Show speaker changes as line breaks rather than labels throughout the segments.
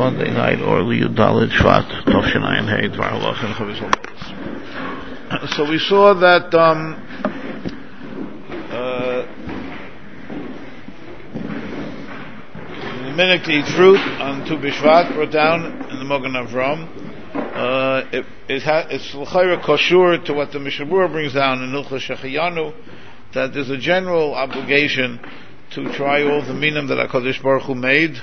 Monday night, or Yudalid Shvat, Tovshinayin Hey, Dvar Halach and Chavis. So we saw that the minhag to eat fruit on Tu B'Shvat brought down in the Mogan Avram. It's l'chayra koshur to what the Mishnah Berurah brings down in Hilchos Shechiyanu, that there's a general obligation to try all the minim that HaKadosh Baruch Hu made.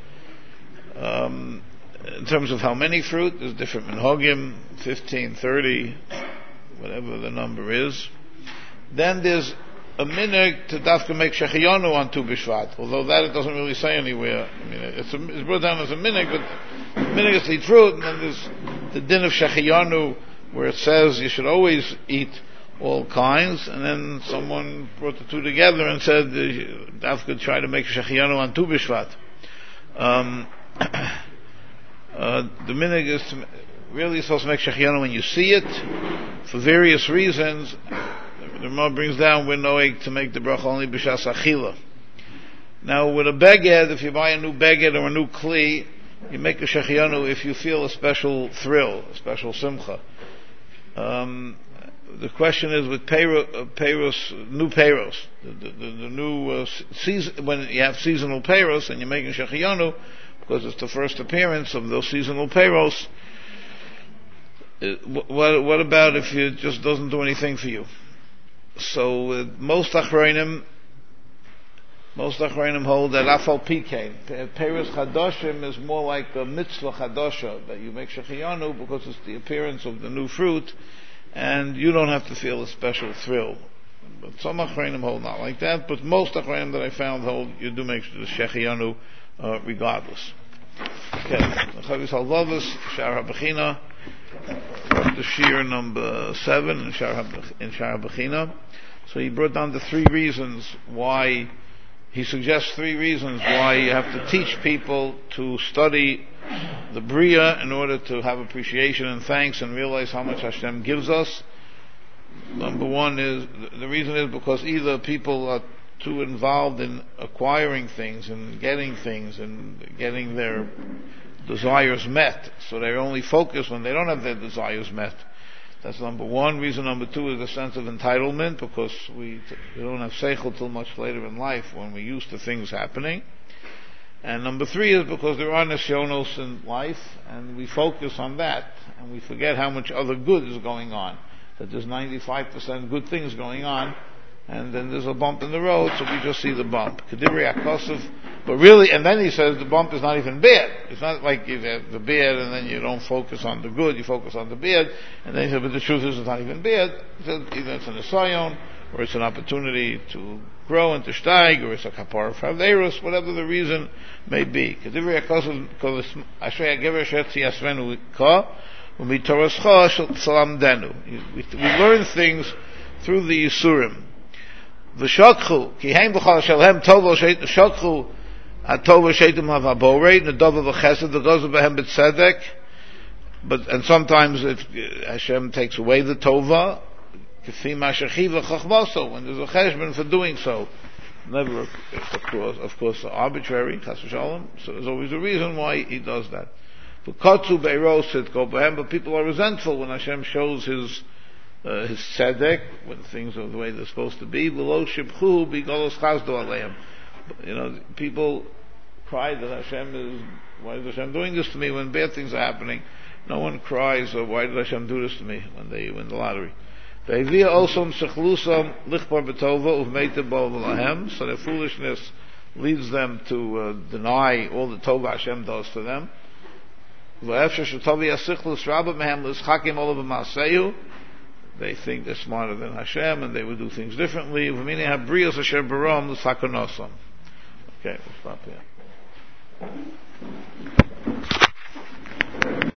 In terms of how many fruit, there's different minhagim, 15, 30, whatever the number is. Then there's a minhag to dafka make shechiyanu on Tu B'Shvat, although that it doesn't really say anywhere. I mean, it's brought down as a minhag, but the minhag is to eat fruit, and then there's the din of shechiyanu, where it says you should always eat all kinds, and then someone brought the two together and said dafka try to make shechiyanu on Tu B'Shvat. The minhag is really supposed to make shechiyanu when you see it, for various reasons. The Ramah brings down we're knowing to make the bracha only b'shas achila. Now with a beged, if you buy a new beged or a new kli, you make a shechiyanu if you feel a special thrill, a special simcha. The question is with peiros, new peiros, the new season, when you have seasonal peiros and you're making shechiyanu, because it's the first appearance of those seasonal peiros. What about if it just doesn't do anything for you? So most achronim hold that afal pikein peiros chadoshim is more like a mitzvah chadosha, that you make shechiyanu because it's the appearance of the new fruit, and you don't have to feel a special thrill. But some achronim hold not like that, but most achronim that I found hold you do make the shechiyanu regardless. Okay, Chavis Halvavus, Shar HaBechina, the Shir number 7 in Shar HaBechina. So he brought down the 3 reasons why, he suggests 3 reasons why you have to teach people to study the Bria in order to have appreciation and thanks and realize how much Hashem gives us. Number 1 is, the reason is because either people are too involved in acquiring things and getting their desires met, so they're only focused when they don't have their desires met. That's number 1. Reason number 2 is a sense of entitlement, because we don't have seichel till much later in life when we're used to things happening. And number 3 is because there are nesyonos in life, and we focus on that, and we forget how much other good is going on, that there's 95% good things going on, and then there's a bump in the road, so we just see the bump. But really, and then he says the bump is not even bad. It's not like you have the bad and then you don't focus on the good, you focus on the bad, and then he says, but the truth is it's not even bad. He says either it's an asayon, or it's an opportunity to grow and to steig, or it's a kapar for averus, whatever the reason may be. We learn things through the Yisurim. V'shokchu, ki heim b'chal shalhem tovo shokchu ha-tovo sheitim ha-vaborei, nedova v'chesed, v'gozu b'hem b'tzedek, and sometimes if Hashem takes away the tova, k'fi ma'ashechi v'chachmoso, when there's a cheshbon for doing so. Never, of course, arbitrary, chas v'shalom, so there's always a reason why he does that. V'kotzu be'ero sitko b'hem, but people are resentful when Hashem shows his tzedek, when things are the way they're supposed to be. V'lo shibchu b'golos chazdo aleim. People cry that why is Hashem doing this to me when bad things are happening? No one cries, why did Hashem do this to me when they win the lottery? Ve'evia osom shechlusam lichbar b'tova uvmeita bo v'lahem. So their foolishness leads them to deny all the tova Hashem does to them. V'efsher shetovi asichlus rabba mehem l'schakim olav b'maseyu. They think they're smarter than Hashem and they would do things differently. Okay, we'll stop here.